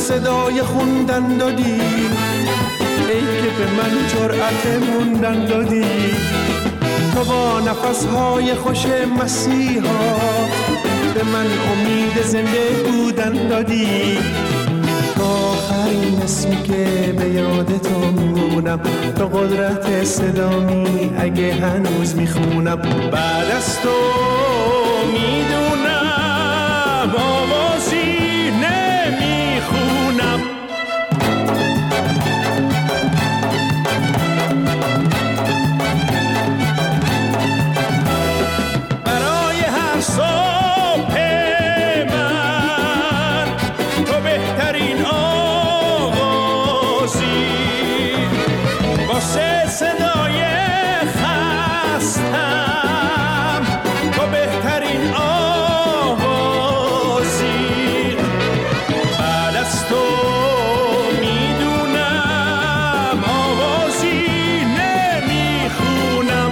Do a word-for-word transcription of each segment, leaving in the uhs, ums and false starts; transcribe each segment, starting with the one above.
صدای خوندن دادی، ای که به من جرأت موندن دادی. تو با نفسهای خوش مسیحا به من امید زنده بودن دادی. تو آخرین اسمی که به یاد تو میمونم، تو قدرت صدامی اگه هنوز میخونم. بعد از تو میدونم آوازی نمیخونم. برای هر صبح من تو بهترین آغازی، واسه صدای خستم تو بهترین آوازی. بعد از تو میدونم آوازی نمیخونم.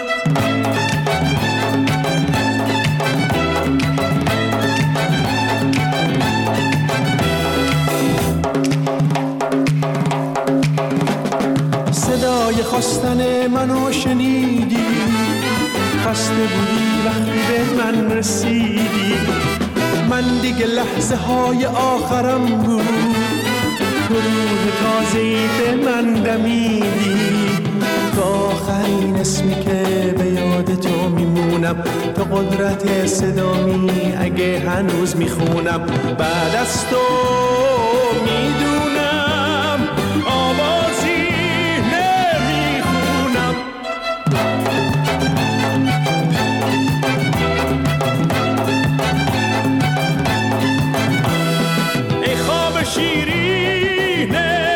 صدای خواستن منو شنیدی، خسته بودی وقتی به من رسیدی. من دیگه لحظه های آخرم بود، تو روح تازه‌ای به من دمیدی. تو آخرین اسمی که به یاد تو میمونم، تو قدرت صدامی اگه هنوز میخونم. بعد از تو میدونم آوازی نمیخونم. ای خواب شیرین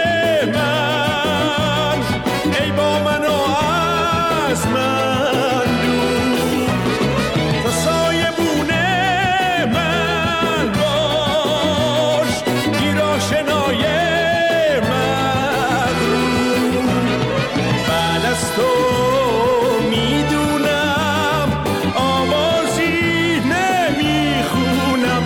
من، ای با من و از من دور. تو سایبون من باش، گیراشنای مغرور. بعد از تو میدونم آوازی نمیخونم.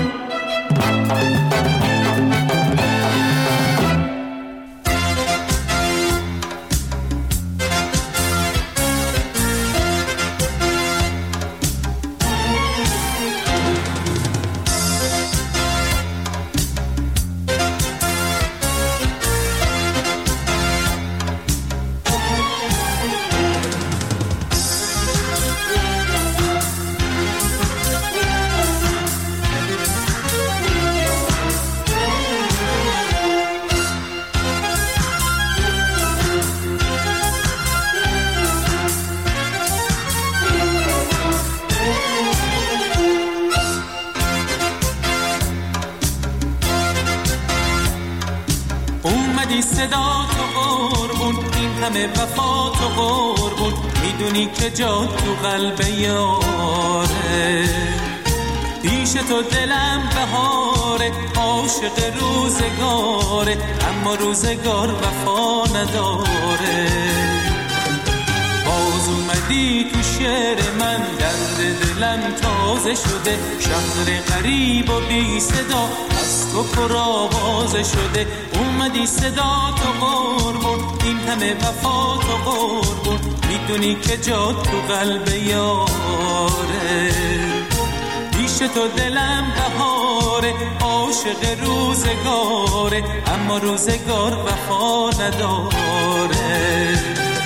اومدی صدا تو قربون، این همه وفا تو قربون، میدونی که جا تو قلب یاره. پیش تو دلم بهاره، عاشق روزگاره، اما روزگار وفا نداره. باز اومدی تو شعر من، درد دلم تازه شده. شهر غریب و بی صدا از تو پر آوازه شده. اومدی صدا تو قربون، این همه وفا تو قربون، میدونی که جا تو قلب یاره. پیش تو دلم بهاره، عاشق روزگاره، اما روزگار وفا نداره.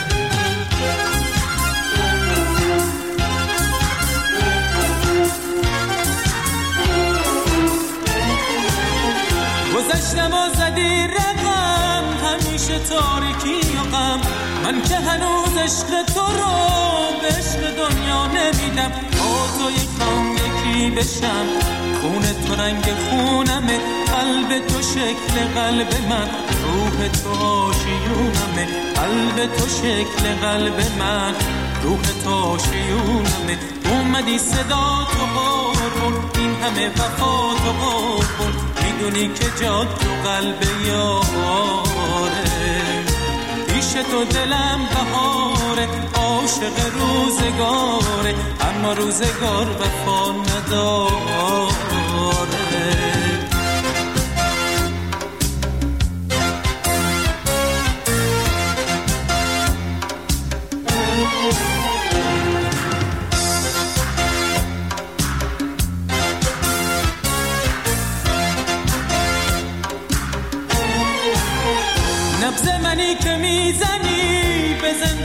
گذشتم و زدی رقم، همیشه تاریکی و غم. من که هنوز عشق تو رو به عشق دنیا نمیدم. با تو یکم یکی بشم، خون تو رنگ خونمه، قلب تو شکل قلب من، روح تو آشیونمه. قلب تو شکل قلب من، روح تو آشیونمه. اومدی صدا تو قربون، این همه وفا تو قربون، میدونی که جا تو قلب یاره. پیش تو دلم بهاره، عاشق روزگاره، اما روزگار وفا نداره.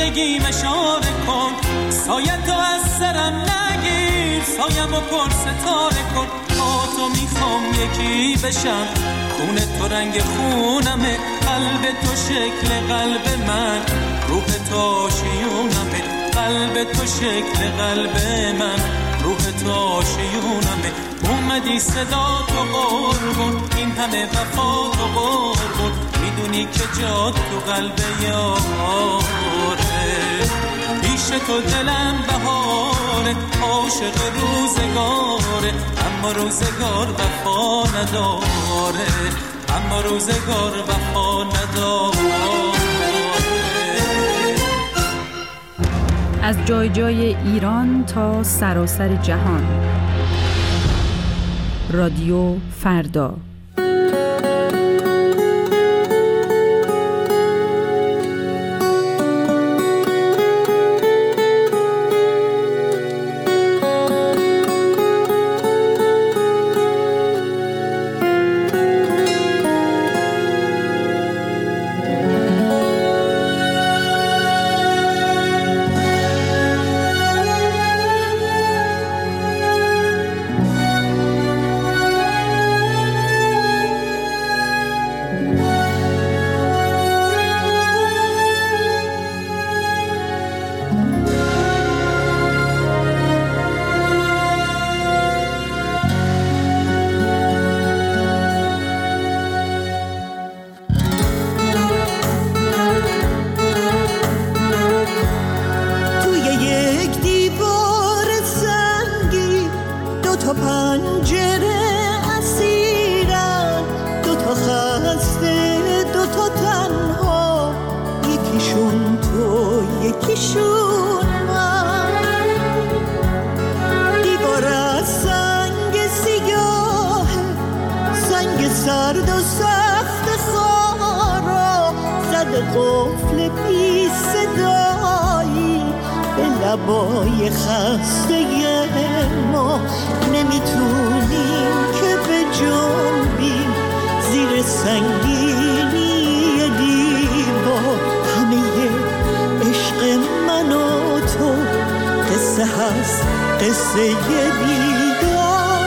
بگیم اشاره کن، سایه تو از سرم نگیر، سایم و پر ستاره کن. با تو میخوام یکی بشم، خون تو رنگ خونمه، قلب تو شکل قلب من، روح تو آشیونمه. قلب تو شکل قلب من، روح تو آشیونمه. اومدی صدا تو قربون، این همه وفا تو قربون، میدونی که جات تو قلب یاره. پیش تو دلم بهاره، عاشق روزگاره، اما روزگار وفا نداره، اما روزگار وفا نداره. از جای جای ایران تا سراسر جهان، رادیو فردا. قفل بی صدایی به لبای خسته ما، نمیتونیم که به جنبیم زیر سنگینی دیوار. همه عشق من و تو قصه هست، قصه بیدار.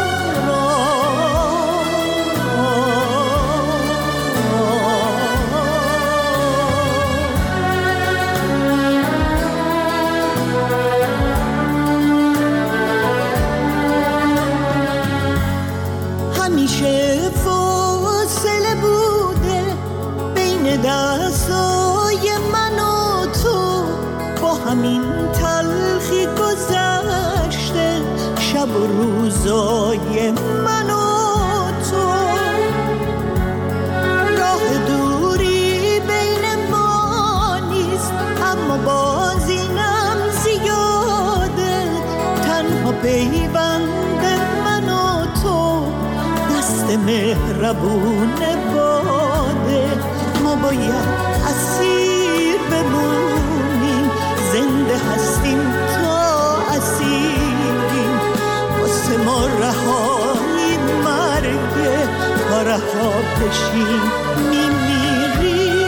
همیشه فاصله بوده بین دستای من و تو، با همین تلخی گذشته شب و روزای من و تو. راه دوری بین ما نیست، اما باز اینم زیاده. تنها پیوند من و تو دست مهربون باده. ما باید اسیر بمونیم، زنده هستیم تا اسیریم. واسه ما رهایی مرگه، تا رها بشیم میمیریم.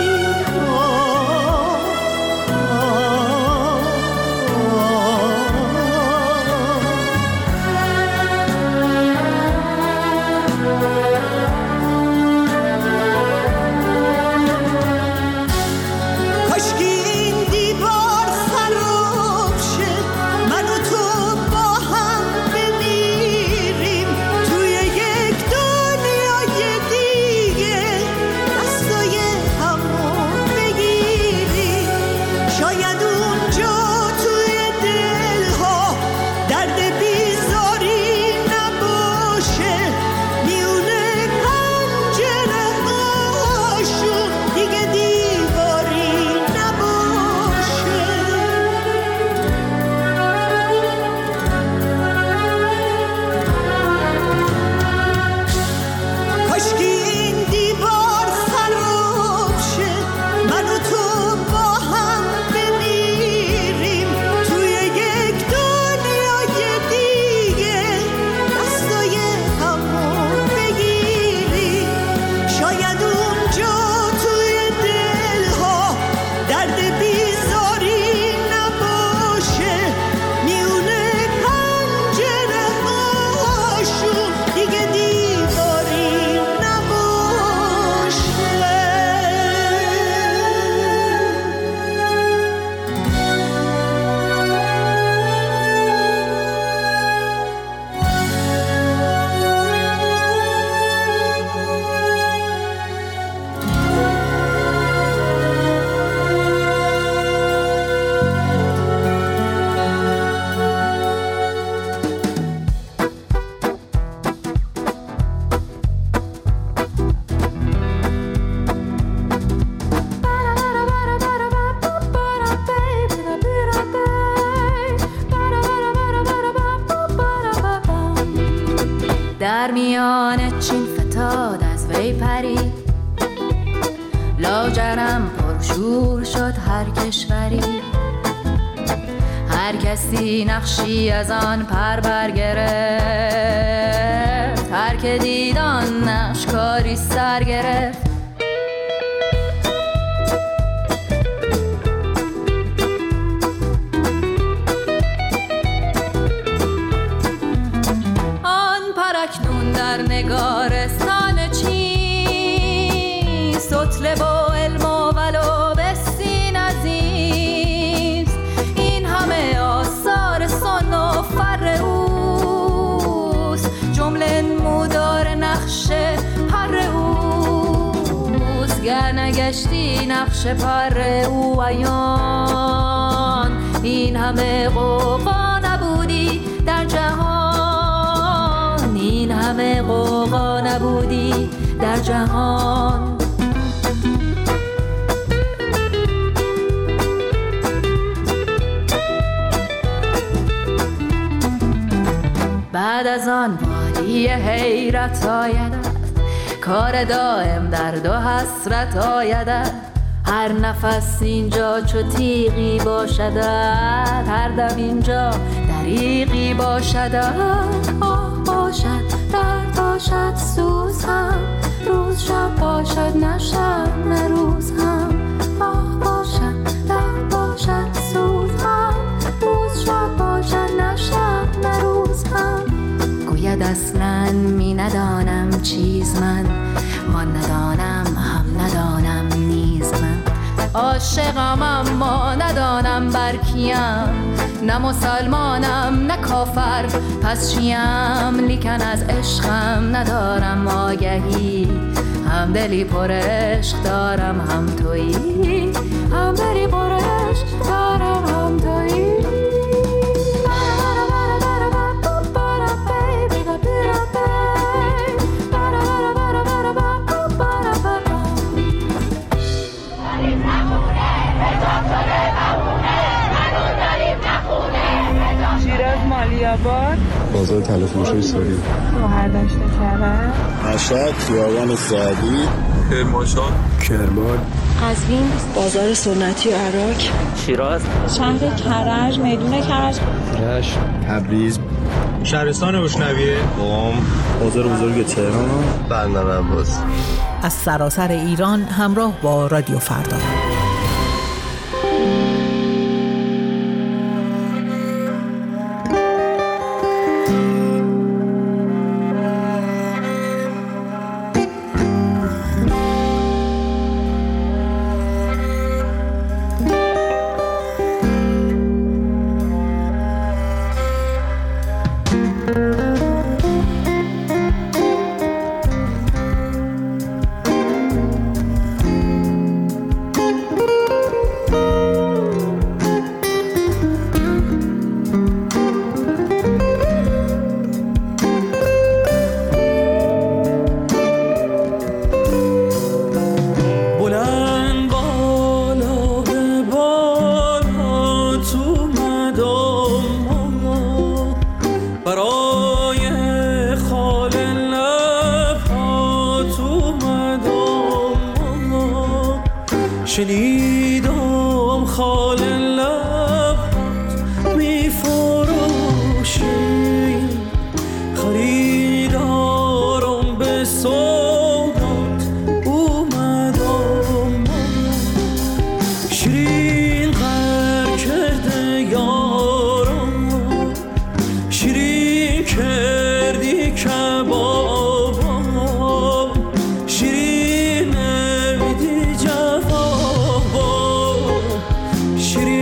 در میان چین فتاد از وی پری، لاجرم پرشور شد هر کشوری. هر کسی نقشی از آن پر برگرفت، هر که دید آن نقش کاری سر گرفت. آن پرکنون در نگارستان چین، سطل با علم و ولو بسین عزیز. این همه آثار سن و فر اوست، جمله نمودار نقش پر اوست. گر نگشتی نقش پر او عیان، این همه غوغا نبودی در جهان. این همه غوغا نبودی در جهان. بعد از آن وادی حیرت آیدد، کار دائم درد و حسرت آیدد. هر نفس اینجا چو تیغی باشدد، هر دم اینجا دریغی باشدد. آه باشد درد باشد سوز هم، روز شب باشد نه شب نه روز هم. آه باشد درد باشد سوز هم، روز شب باشد نه شب نه روز هم. گوید اصلاً می ندانم چیز من، وان ندانم هم ندانم نیز من. عاشقم اما ندانم بر کیم، نه مسلمانم نه کافر پس چیم. لیکن از عشقم ندارم آگهی، هم دلی پر عشق دارم هم تویی. هم دلی پر عشق دارم هم تویی. مالیاباد، بازار تلفروشی سوری، مهردشت کرد، مشهد، خیابان سعدی، کرمانشاه، کرمان، قزوین، بازار سنتی عراق، شیراز، شهر کرج، میدون کرج، رشت، تبریز، شهرستان روشنویه، قم، بازار بزرگ تهران، بندر عباس. از سراسر ایران همراه با رادیو فردا. شنیدم خال لبت می فروشی، خریدارم به سودات اومدم. شیرین غر کرده یارم، شیرین کردی کبابم، شیرین نمیدی جوابم، شیرین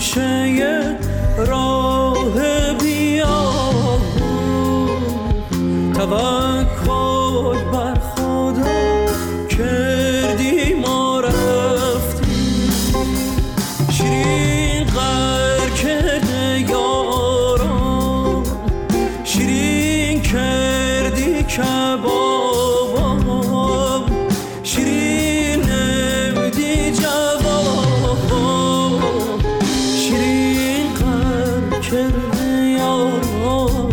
گوشه راه بیا، توکل بر خدا کردی ما رفتیم، شیرین غر کرده یاران، شیرین کردی کبابم، شیرین نمدی جوابم، شیرین غر کرده یاران.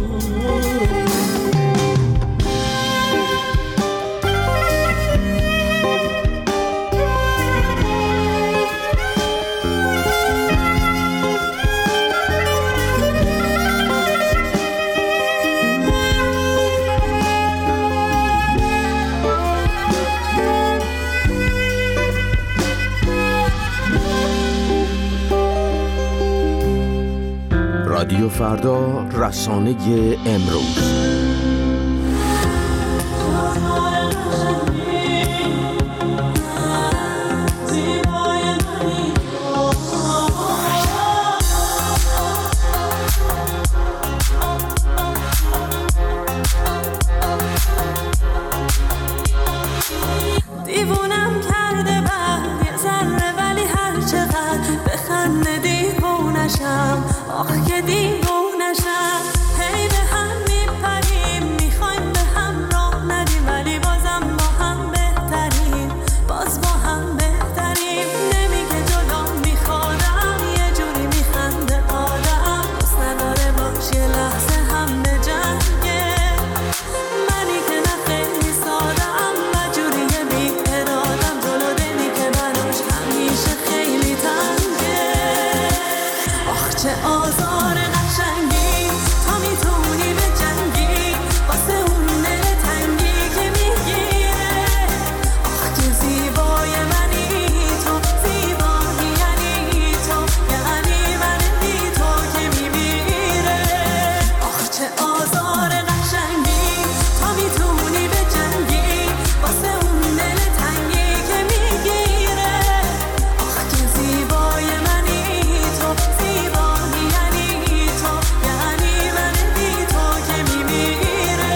رادیو فردا، رسانه امروز. دیوونم کرده بعد یه ذره، ولی هر چقدر بخنده دیوونشم، آخ که دیوونشم. هی به هم میپریم، میخوایم به هم راه ندیم، ولی بازم با هم بهتریم، باز با هم بهتریم. نمیگه جدا میخوادم، یه جوری میخنده آدم، دوست نداره باش یه لحظه هم به جنگه. منی که نه خیلی سادم و جوریه بی ارادم، جلو دلی که براش همیشه خیلی تنگه. آخ چه آزار قشنگی، تا میتونی به جنگی واسه اون دل تنگی که میگیره. آخ که زیبای منی تو، زیبایی یعنی تو، یعنی من بی تو که میمیره. آخ چه آزار قشنگی، تا میتونی به جنگی واسه اون دل تنگی که میگیره. آخ که زیبای منی تو، زیبایی یعنی تو، یعنی من بی تو که میمیره.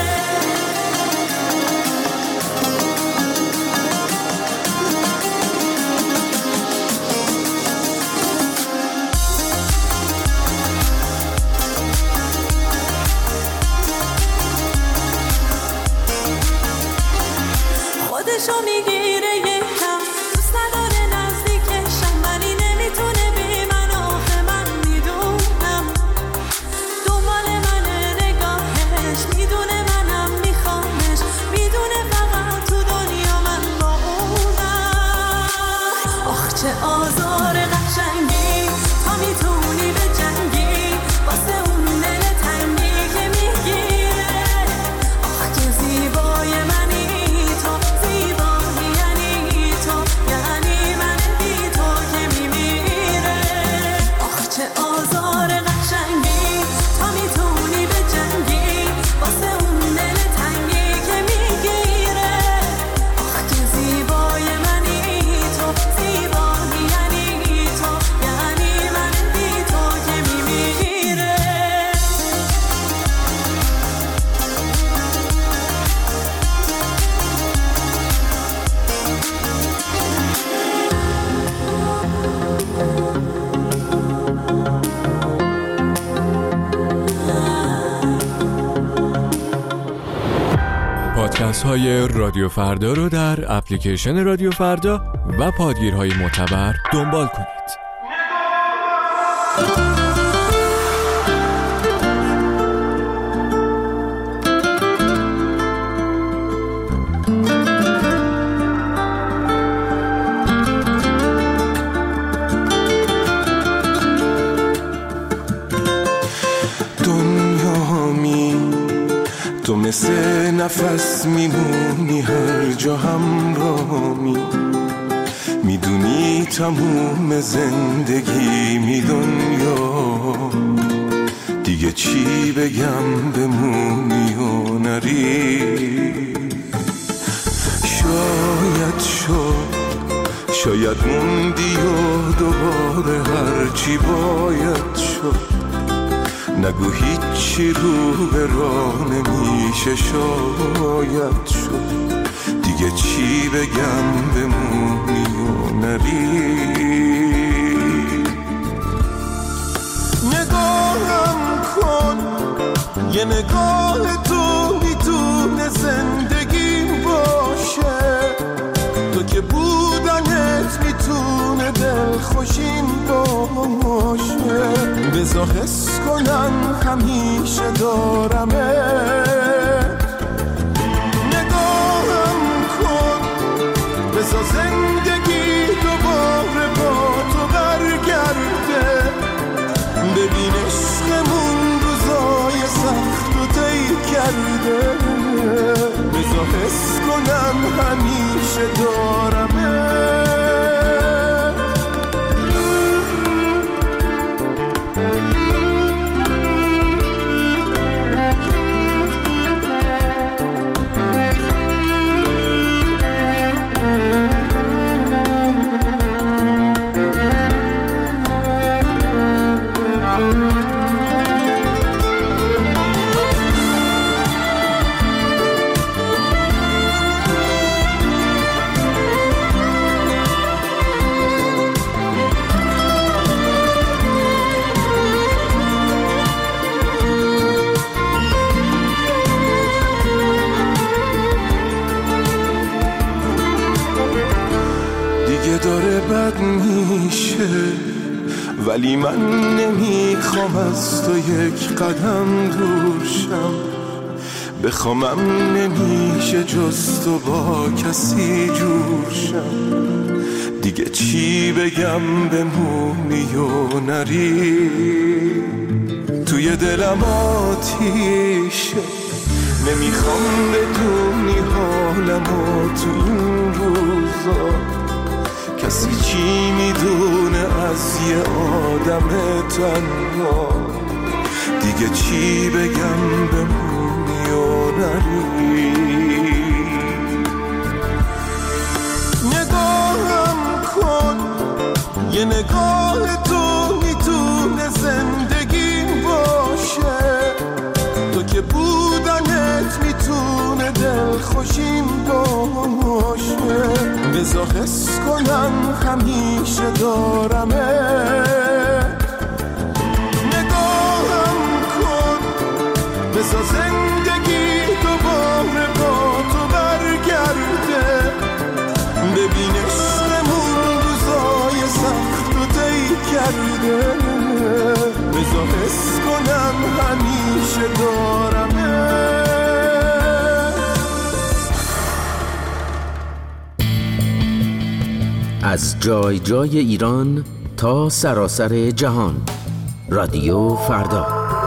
خودشو میگیره یکم، دوست نداره نزدیکشم، ولی نمیتونه بی من، آخه من میدونم دنبال منه نگاهش، میدونه منم میخوامش، میدونه فقط تو دنیا من با اونم. آخ چه آزار قشنگی، تا میتونی به جنگی واسه اون دل تنگی که میگیره. آخ که زیبای منی تو، زیبایی یعنی تو، یعنی من بی تو که میمیره. آخ چه آزار قشنگی، تا میتونی به جنگی واسه اون دل تنگی که میگیره. آخ که زیبای منی تو، زیبایی یعنی تو، یعنی من بی تو که میمیره. پادکست های رادیو فردا رو در اپلیکیشن رادیو فردا و پادگیرهای معتبر دنبال کنید. تو مثل نفس میمونی هر جا همراهمی، میدونی تموم زندگی می دنیا، دیگه چی بگم بمونی و نری. شاید شد شاید شاید موندی و دوباره هرچی باید شد نگو هیچی رو به راه نمیشه شاید شد دیگه چی بگم بمونی و نری نگاهم کن یه نگاه تو میتونه زندگیم باشه تو که بودنت میتونه دلخوشیم باشه بذار حس کنم همیشه دارمه نگاهم کن بذار زندگی دوباره با تو برگرده ببین عشقمون روزای سخت و طی کرده بذار حس کنم همیشه دارمه داره بد میشه ولی من نمیخوام از تو یک قدم دور شم بخوامم نمیشه جز تو با کسی جور شم دیگه چی بگم بمونی و نری توی دلم آتیشه نمیخوام بدونی حالمو تو این روزا کسی چی میدونه از یه آدم تنها دیگه چی بگم بمونی و نری نگاهم کن یه نگاه تو میتونه زندگیم باشه تو که بودنت میتونه دلخوشیم باشه بذار حس کنم همیشه دارمه نگاهم کن بذار زندگی دوباره با تو برگرده ببین عشقمون روزای سخت و طی کرده بذار حس کنم همیشه دارمه از جای جای ایران تا سراسر جهان رادیو فردا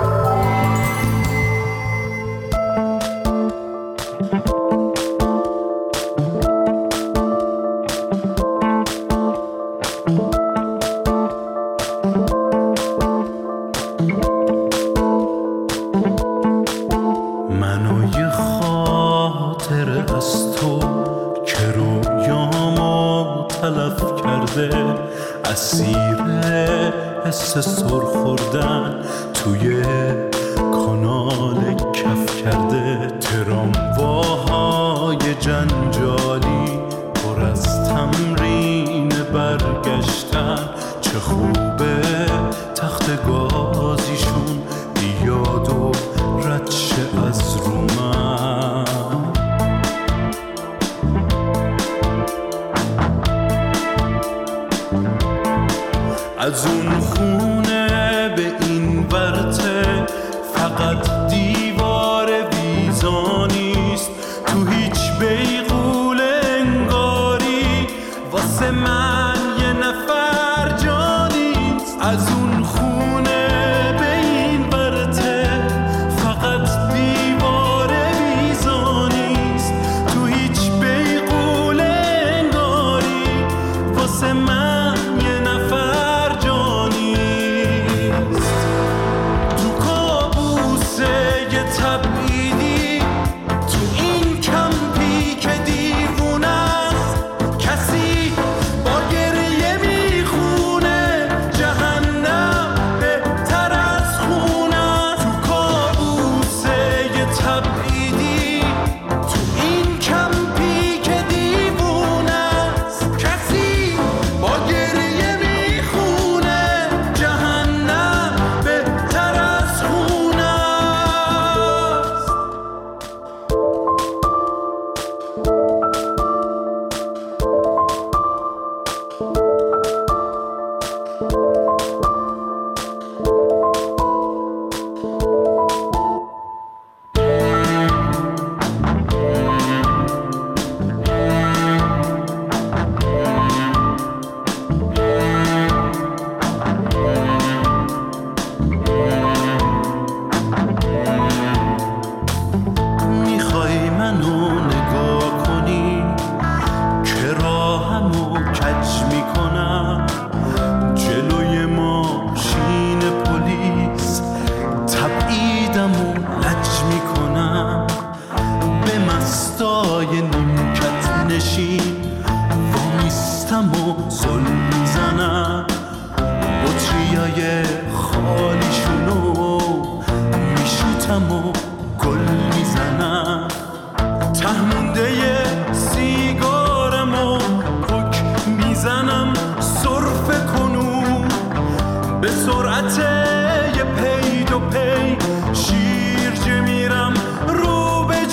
سر خوردن توی کانال کف کرده ترامواهای جنجالی پر از تمرین برگشتن چه خوبه تخت گازیشون بیاد و رد شه از رو من از اون خونه به این ورته فقط دیوار ویزا نیست تو هیچ بیغول انگاری واسه من یه نفر جا نیست از اون خونه به این ورته فقط دیوار ویزا نیست تو هیچ بیغول انگاری واسه من یه نفر با دستای نیمکت نشین وامیستم و زل میزنم بطریای خالیشونو میشوتم و گل میزنم تهمونده سیگارم و پک میزنم سرفه کنو به سرعت یه پی دو پی شیرجه میرم رو به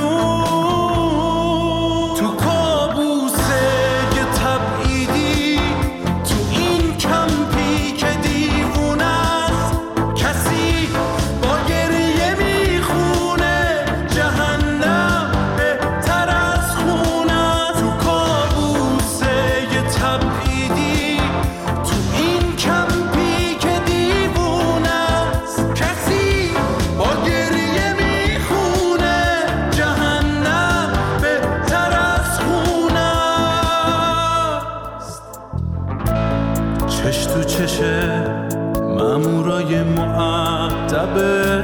جنوب تو کابوسه یه تبعیدی تو این کمپی که دیوونه است کسی با گریه میخونه جهنم بهتر از خونه تو کابوسه یه تبعیدی تو این کمپی که دیوونه است کسی با گریه میخونه جهنم بهتر از خونه است چش تو چشه مامورای مؤدب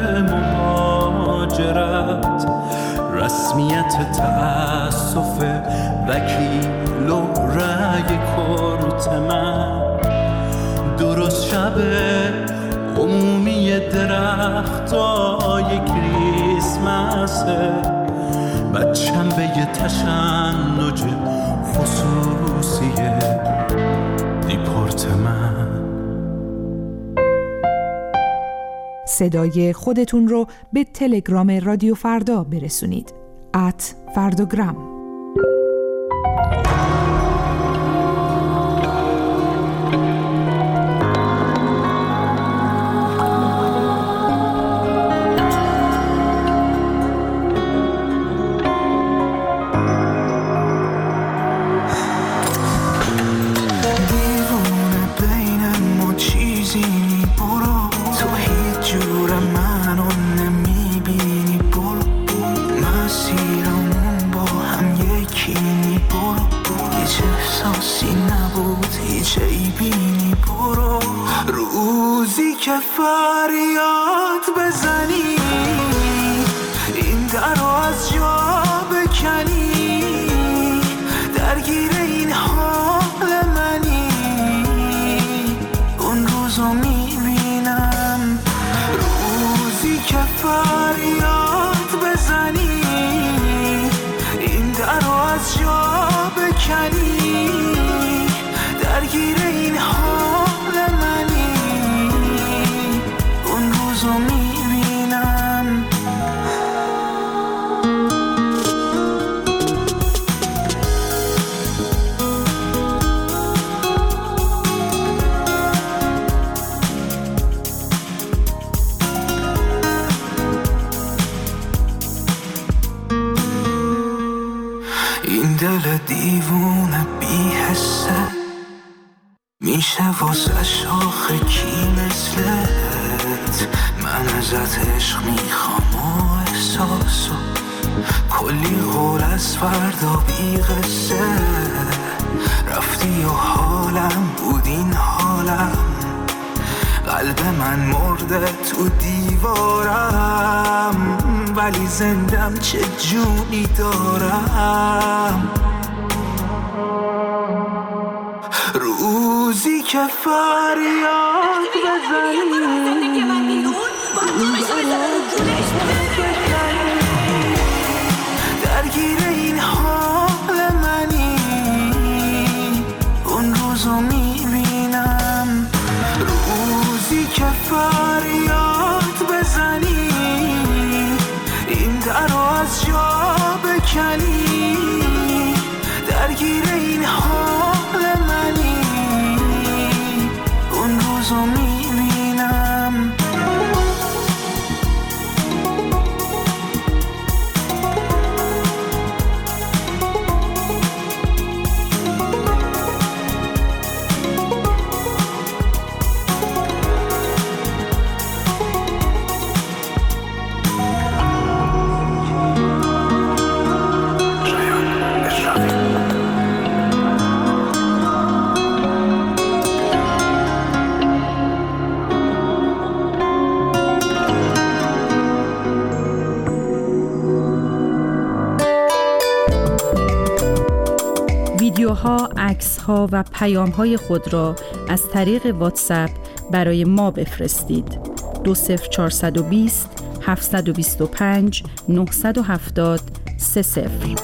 مهاجرت رسمیت تأسف وکیل و رأی کرت من درست شب عمومی درختای کریسمسه بچم به یه تشنج خصوصی دیپورت من صدای خودتون رو به تلگرام رادیو فردا برسونید. ات فرداگرام. که فریاد بزنی این در رو از جا بکنی درگیر این حال منی اون روزو میبینم روزی که فریاد بزنی این در رو از جا بکنی درگیر این حال منی اون روزو میبینم این دل دیوونه بی حسه میشه واسه شاخه کی مثلت من ازت عشق میخوام و احساسو کلی قول از فردا بی قصه رفتی و حالم بود این حالم قلب من مرده تو دیوارم ولی زندم چه جونی دارم روزی که فریاد بزنی درگیر این حال منی اون روزو میبینم روزی که فریاد بزنی این در رو از جا بکنی درگیر این حال منی اون روزو میبینم ویدیوها، عکس‌ها و پیام‌های خود را از طریق واتساپ برای ما بفرستید. دو صفر چهار دو صفر هفت دو پنج نه هفت صفر سه صفر.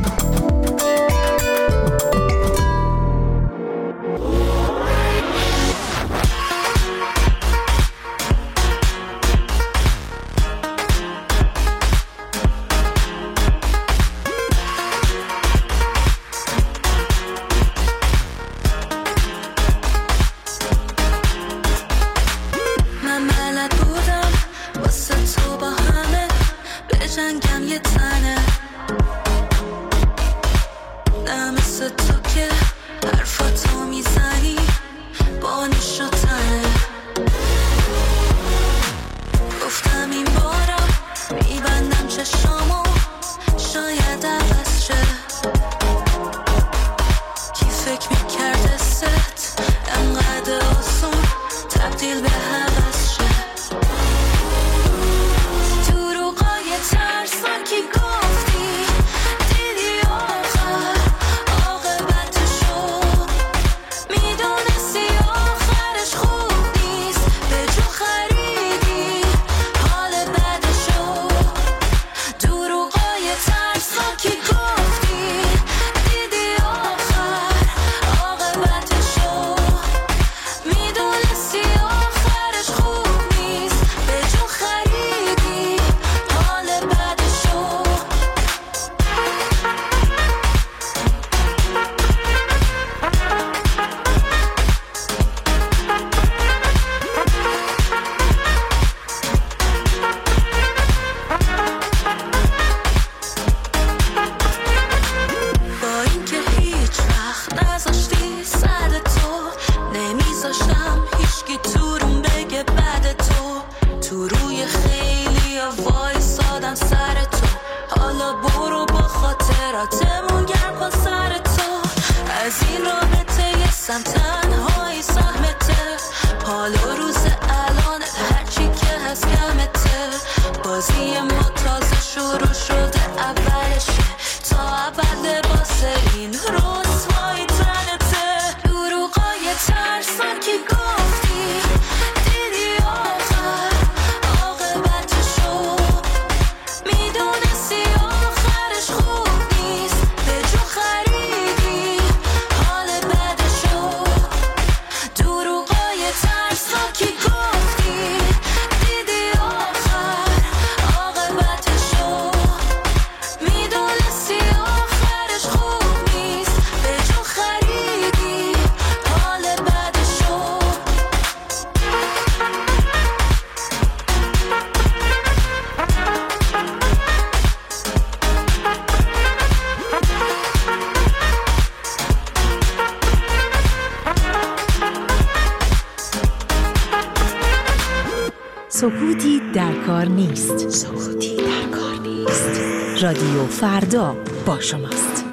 سکوتی در کار نیست. سکوتی در کار نیست. رادیو فردا با شماست.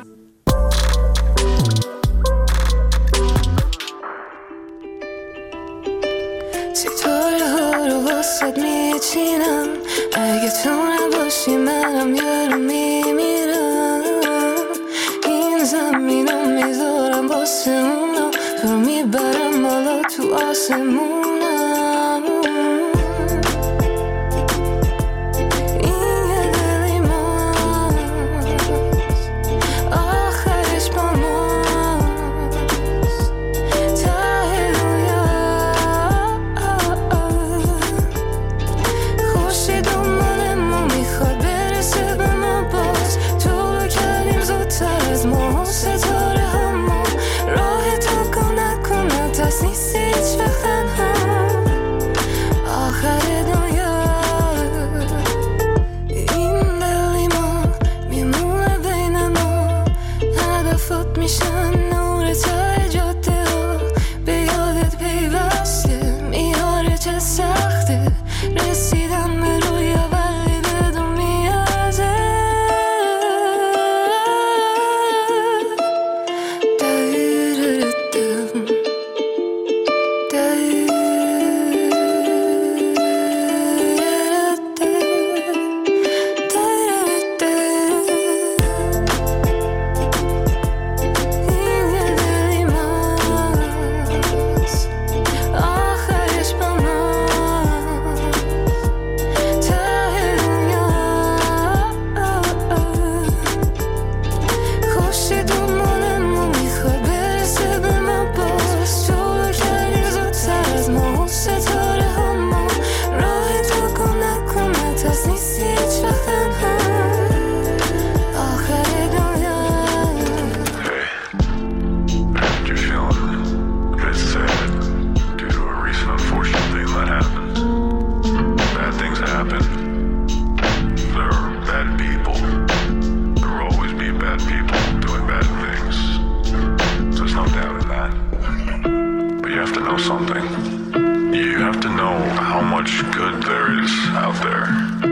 ستاره ها رو واسد میچینم، اگه تو نباشی منم یارو میمیرم. این زمینم میذارم واسه اونا، تو رو میبرم بالا تو آسمونم. ستاره همون راه تو کن نکنه، دست نیست هیچ وقت تنها. bad people doing bad things. There's no doubt in that. But you have to know something. You have to know how much good there is out there.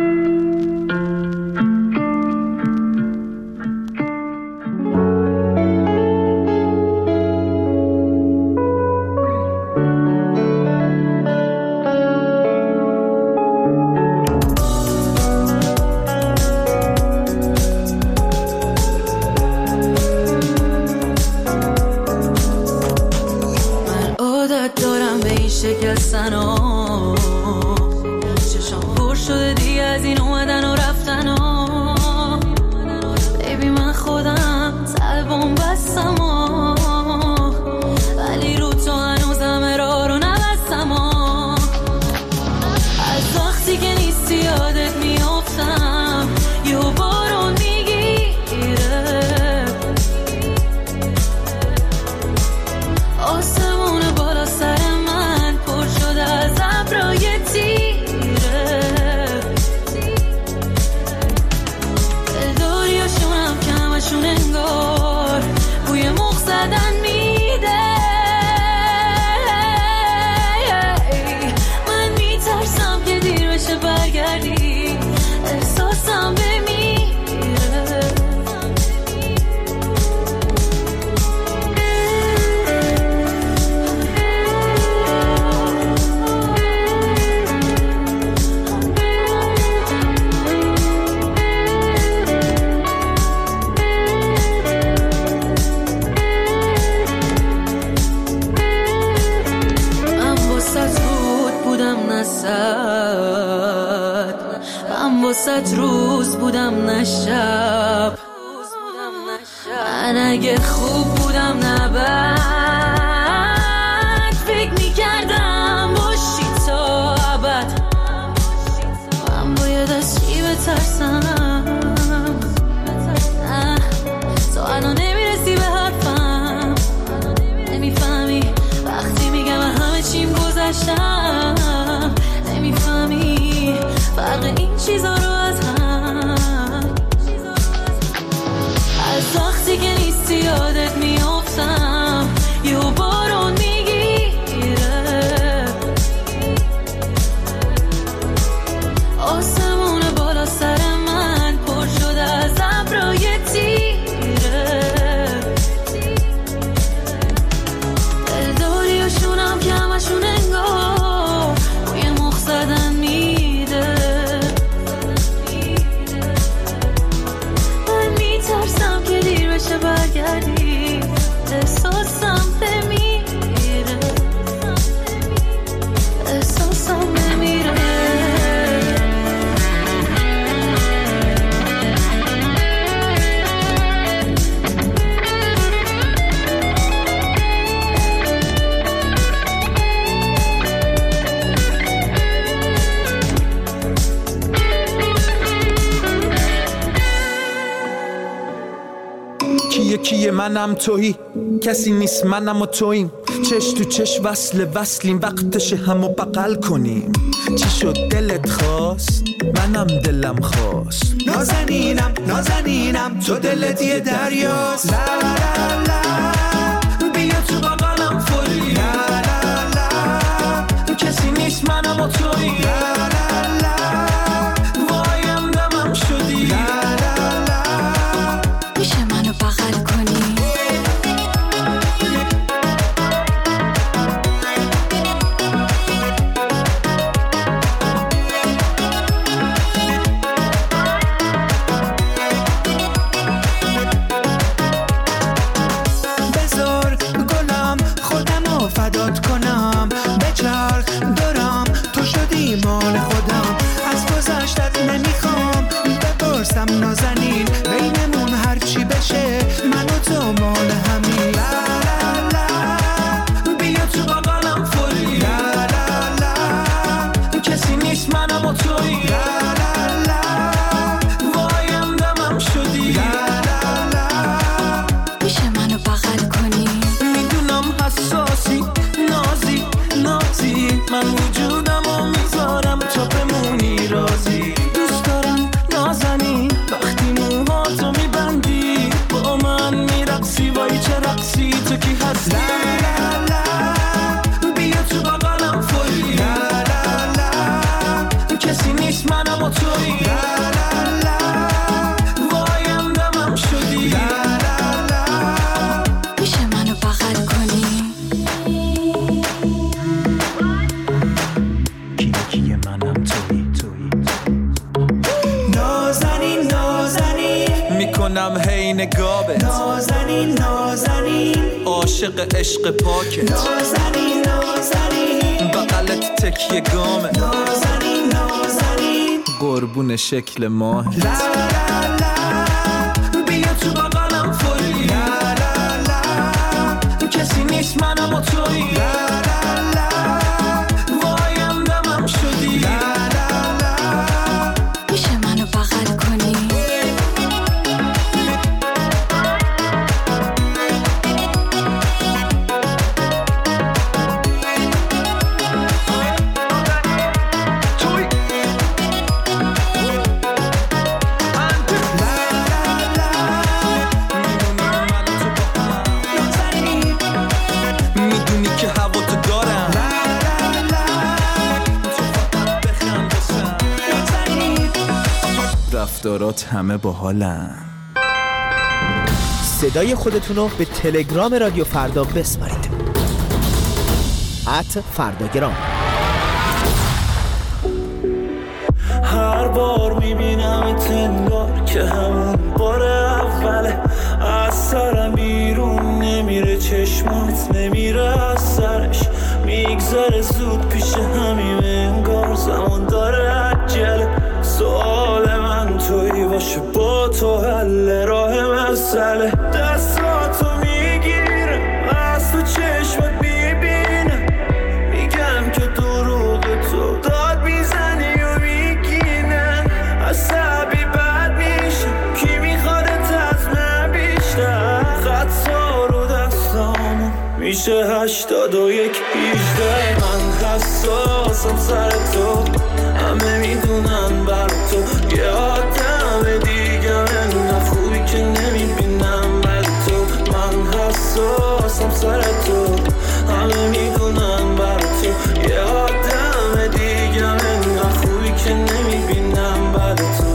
شکستن ها چشم پر شده دیگه از این اومدن و رفتن ها بیبی من خودم طلبم بستم ها ولی رو تو هنوزم را رو نبستم ها از وقتی که نیستی یادت میافتم یه بارون میگیره آسمون بالا سر از ابرای تیره دلداریاشونم که همشون انگار بوی مخ زدن میده من میترسم که دیر بشه برگردی احساسم بمیره من واسه روز بودم نه شب من اگه خوب بودم نه بد فکر میکردم باشی تا ابد من باید از چی بترسم تو الان نمیرسی به حرفم نمیفهمی وقتی میگم همه چیم گذشتم نمیفهمی فرق این چیزا رو از هم از وقتی که نیستی یادت میافتم یه بارون میگیره آسمون بالا سر من پر شده از ابرای تیره دلداریاشونم که همشون انگار بوی مخ زدن میده من میترسم که دیر بشه برگردی احساسم بمیره احساسم بمیره یکی منم تویی کسی نیست منم و توییم چش تو چش وصل وصلیم وقتش همو بغل کنیم چی شد دلت خواست منم دلم خواست نازنینم نازنینم تو دلت یه دریاست لا لا لا بیا تو بغلم فوری لا لا لا کسی نیست منم و توییم لا لا لا وایم دمم شدی لا لا لا میشه منو بغل کنی بذار گلم خودمو فدات کنم بچرخ دارم تو شدی مال میکنم هی نگابت نازنین نازنین عاشق عشق پاکت نازنین نازنین بغلت تکیه گامت نازنین نازنین قربون شکل ماه لا لا لا بیا تو بغلم فوری لا لا لا کسی نیست منم و تویی لا لا لا وایم دمم شدی لا لا لا میشه منو بغل کنی رفتارات همه باحالن. صدای خودتونو به تلگرام رادیو فردا بسپارید. ات فرداگرام. هر بار میبینم تنگار که همون بار اوله از سرم بیرون نمیره چشمات نمیره از سرش میگذره زود پیش همیم انگار زمان داره عجله سوال من توی باشه با تو حل راه مسئله دستاتو میگیره از تو چشمت میبینه میگم که دروغ تو داد میزنی و میگینه عصبی بد میشه کی میخوادت از من بیشتر خطا رو دستامون میشه هشتاد و یک هیجده من حساسم سر تو همه میدونن بر تو یه آدم دیگه انقدر خوبی که نمیبینم بر تو من حساسم سر تو همه میدونن بر تو یه آدم دیگه انقدر خوبی که نمیبینم بر تو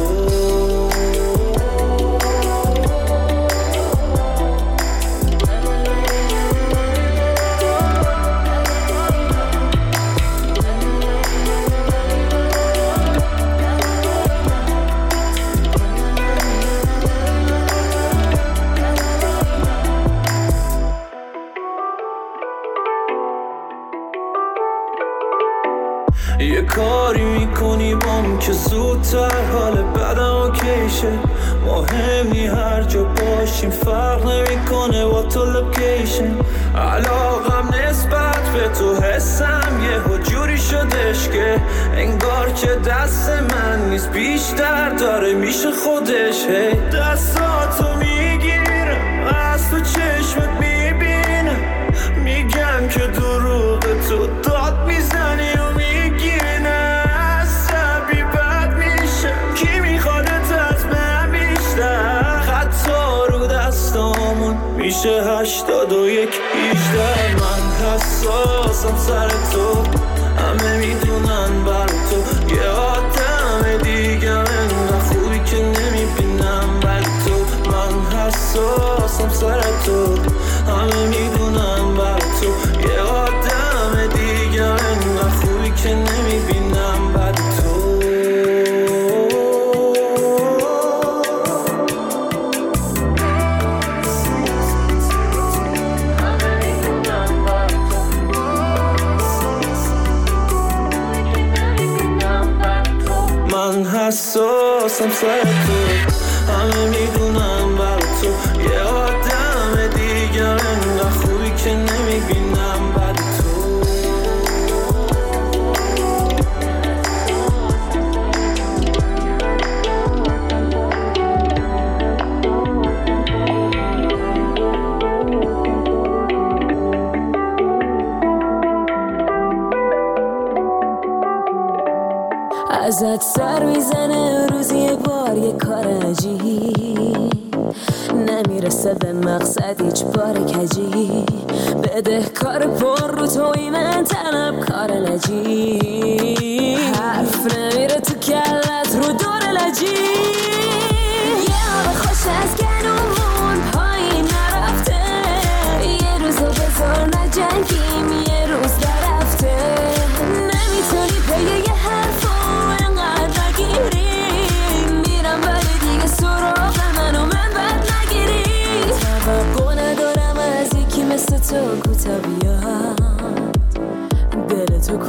یه کاری میکنی بام که زودتر حال بدم اوکیشه مهمی هر جا باشیم فرق نمیکنه با تو لوکیشن علاقم نسبت به تو حسم یه جوری شدش که انگار که دست من نیست بیشتر داره میشه خودش هی دستاتو میگیره از تو چشمت میبینه میگم که دروغ تو داد میزنی و میگینه عصبی بد میشه کی میخوادت از من بیشتر خطا رو دستامون میشه هشتاد و یک هیجده من حساسم سر تو همه میدونن بر تو یه آدم دیگه انقدر خوبی که نمیبینم بر تو من حساسم سر تو همه میدونن بر تو یه آدم دیگه انقدر خوبی که نمیبینم بر تو من حساسم سر تو همه میدونم بر تو یه آدم دیگه انقدر خوبی که نمیبینم بر تو ازت سر میزنه روزی یه بار یه کار عجیب نمیرسه به مقصد هیچ بار کجی بده کار پر رو توی من طلب کار نجیب حرف نمیره تو کلت رو دور لجی یه آب خوش از گلومون پایین نرفته یه روزو بذار نجنگیم یه روز درفته نمیتونی پیه یه حرفو انقدر نگیری میرم ولی دیگه سراغ منو من بر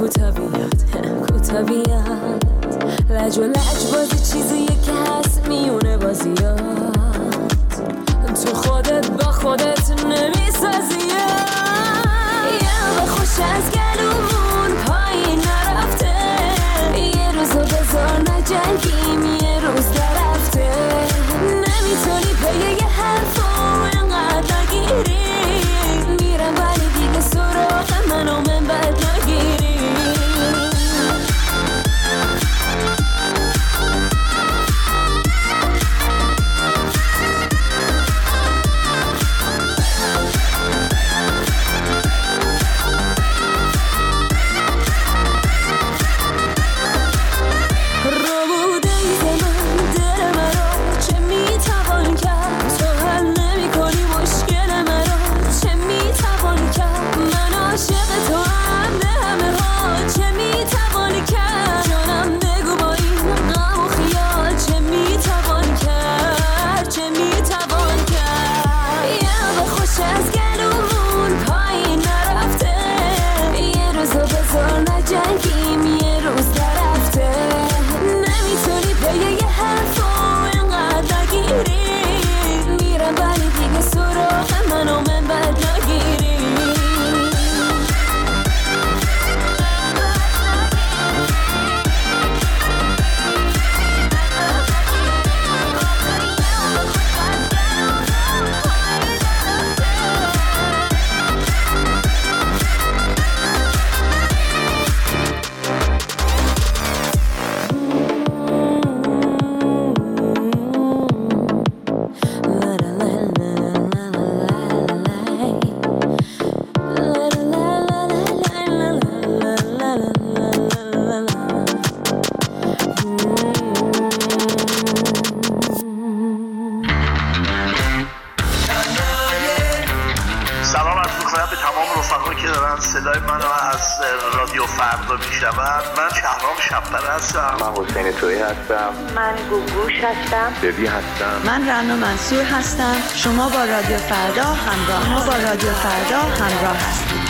کوتابیات کوتابیات لج و لج بازی چیزیه که هست میونه بازیات تو خودت با خودت نمیسازیات یه به خوش از گلومون پایین نرفته یه روزو بذار نجنگیم یه روز درفته نمیتونی به یه حرفو اینقدر نگیری میرم ولی دیگه سراغ منو من بد نگیری صدای منو از رادیو فردا میشنون. من شهرام شب‌پره هستم. من حسین تویی هستم. من گوگوش هستم. ببی هستم. من رنا منصور هستم. شما با رادیو فردا همراه ما با رادیو فردا همراه هستید.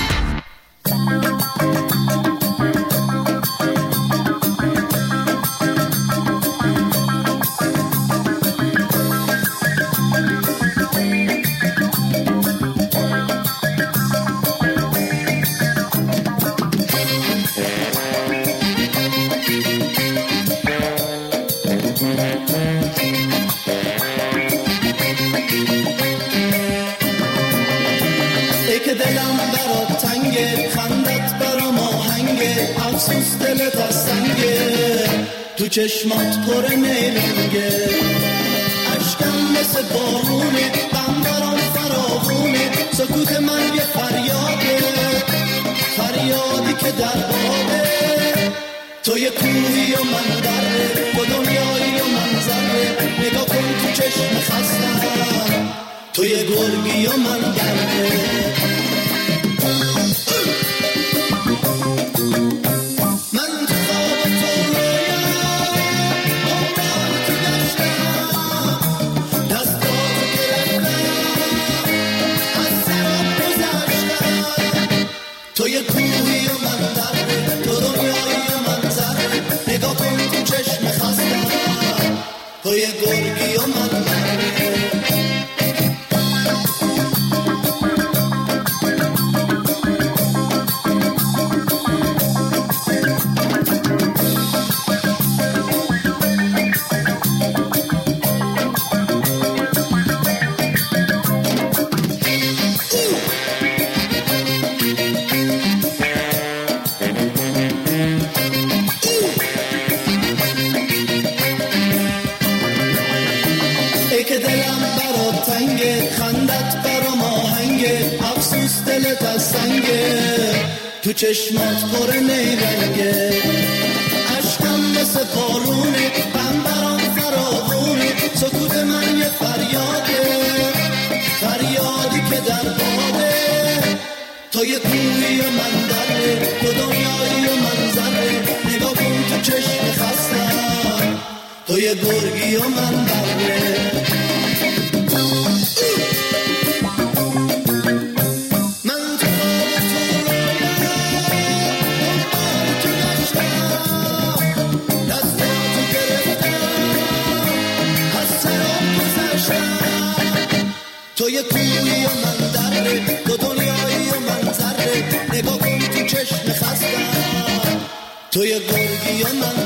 تو چشمات پر نیرنگه عشقم مثل بارونه غم برام فراوونه سکوت من یه فریاده فریادی که در بابه تو یه کوهی و من دره تو دنیایی و من ذره نگاه کن تو چشم خستم تو یه گرگی و من درده تو یه کوهی و من دره تو دنیایی و من ذره نگاه کن تو چشم خستم تو یه گرگی و من دره تو چشمات پر نیرنگه عشقم مثل بارونه غم برام فراوونه سکوت من یه فریاده فریادی که در باده تو یه کوهی و من دره تو دنیایی و من ذره نگاه کن تو چشم خستم تو یه گرگی و من بره تو یه کوهی و من دره، تو دنیایی و من ذره، نگاه کن تو چشم خستم، تو یه گرگی و من